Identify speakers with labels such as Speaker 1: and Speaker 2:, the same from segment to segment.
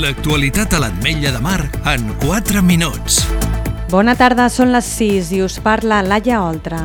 Speaker 1: L'actualitat a l'Ametlla de Mar en 4 minuts.
Speaker 2: Bona tarda, són les 6 i us parla Laia Oltra.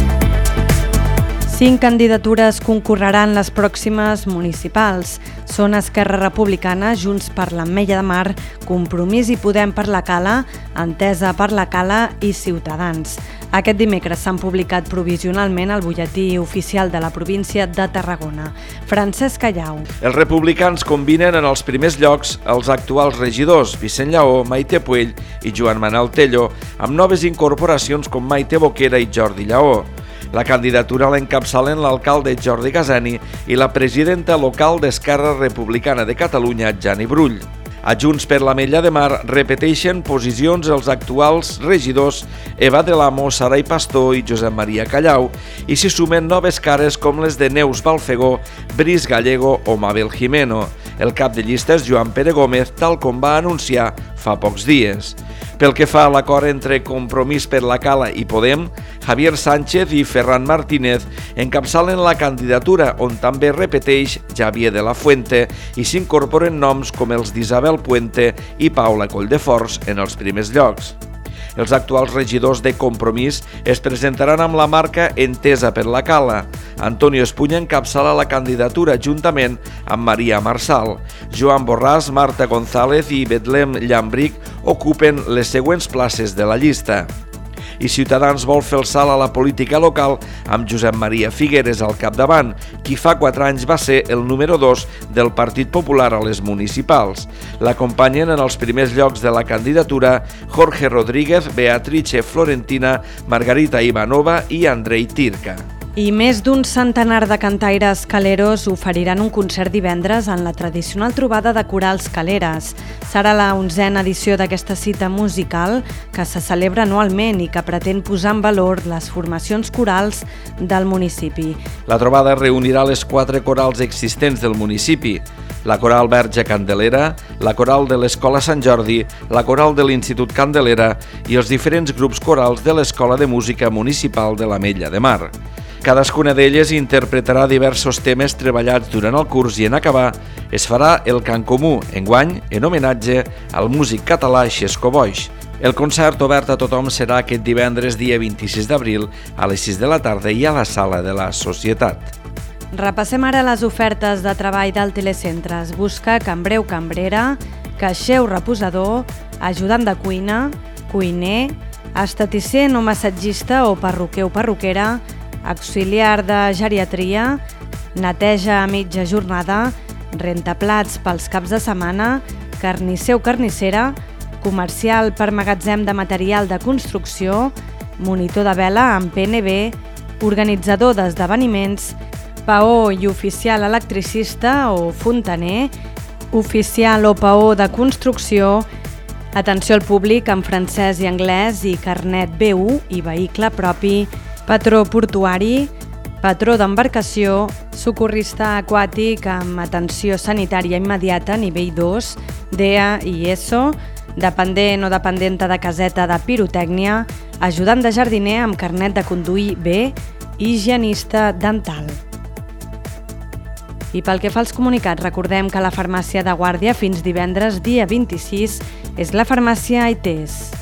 Speaker 2: 5 candidatures concorreran les pròximes municipals. Són Esquerra Republicana, Junts per l'Ametlla de Mar, Compromís i Podem per la Cala, Entesa per la Cala i Ciutadans. Aquest dimecres s'han publicat provisionalment al butlletí oficial de la província de Tarragona. Francesc Callau.
Speaker 3: Els republicans combinen en els primers llocs els actuals regidors Vicent Lleó, Maite Puell i Joan Manel Tello, amb noves incorporacions com Maite Boquera i Jordi Lleó. La candidatura l'encapçalen l'alcalde Jordi Casani i la presidenta local d'Esquerra Republicana de Catalunya, Jani Brull. A Junts per l'Ametlla de Mar repeteixen posicions els actuals regidors Eva de l'Amo, Sarai Pastor i Josep Maria Callau i s'hi sumen noves cares com les de Neus Balfegó, Bris Gallego o Mabel Jimeno. El cap de llista és Joan Pere Gómez, tal com va anunciar fa pocs dies. Pel que fa a l'acord entre Compromís per la Cala i Podem, Javier Sánchez i Ferran Martínez encapçalen la candidatura, on també repeteix Javier de la Fuente i s'incorporen noms com els d'Isabel Puente i Paula Colldefors en els primers llocs. Els actuals regidors de Compromís es presentaran amb la marca Entesa per la Cala. Antonio Espuña encapçala la candidatura juntament amb Maria Marsal. Joan Borràs, Marta González i Betlem Llambric ocupen les següents places de la llista. I Ciutadans vol fer el salt a la política local amb Josep Maria Figueres al capdavant, qui fa 4 anys va ser el número 2 del Partit Popular a les municipals. L'acompanyen en els primers llocs de la candidatura Jorge Rodríguez, Beatrice Florentina, Margarita Ivanova i Andrei Tirca.
Speaker 2: I més d'un centenar de cantaires caleros oferiran un concert divendres en la tradicional trobada de corals caleres. Serà la 11a edició d'aquesta cita musical que se celebra anualment i que pretén posar en valor les formacions corals del municipi.
Speaker 3: La trobada reunirà les 4 corals existents del municipi: la Coral Verge Candelera, la Coral de l'Escola Sant Jordi, la Coral de l'Institut Candelera i els diferents grups corals de l'Escola de Música Municipal de l'Ametlla de Mar. Cadascuna d'elles interpretarà diversos temes treballats durant el curs i en acabar es farà el cant comú, enguany en homenatge al músic català Xesco Boix. El concert obert a tothom serà aquest divendres dia 26 d'abril a les 6 de la tarda i a la Sala de la Societat.
Speaker 2: Repassem ara les ofertes de treball del Telecentres. Busca cambreu cambrera, caixer o reposador, ajudant de cuina, cuiner, esteticient o massatgista o perruquer o perruquera, auxiliar de geriatria, neteja a mitja jornada, rentaplats pels caps de setmana, carnisser o carnissera, comercial per magatzem de material de construcció, monitor de vela amb PNB, organitzador d'esdeveniments, paó i oficial electricista o fontaner, oficial o paó de construcció, atenció al públic en francès i anglès i carnet B1 i vehicle propi, patró portuari, patró d'embarcació, socorrista aquàtic amb atenció sanitària immediata nivell 2, DEA i ESO, dependent o dependenta de caseta de pirotècnia, ajudant de jardiner amb carnet de conduir B, higienista dental. I pel que fa als comunicats, recordem que la farmàcia de Guàrdia fins divendres dia 26 és la farmàcia AITES.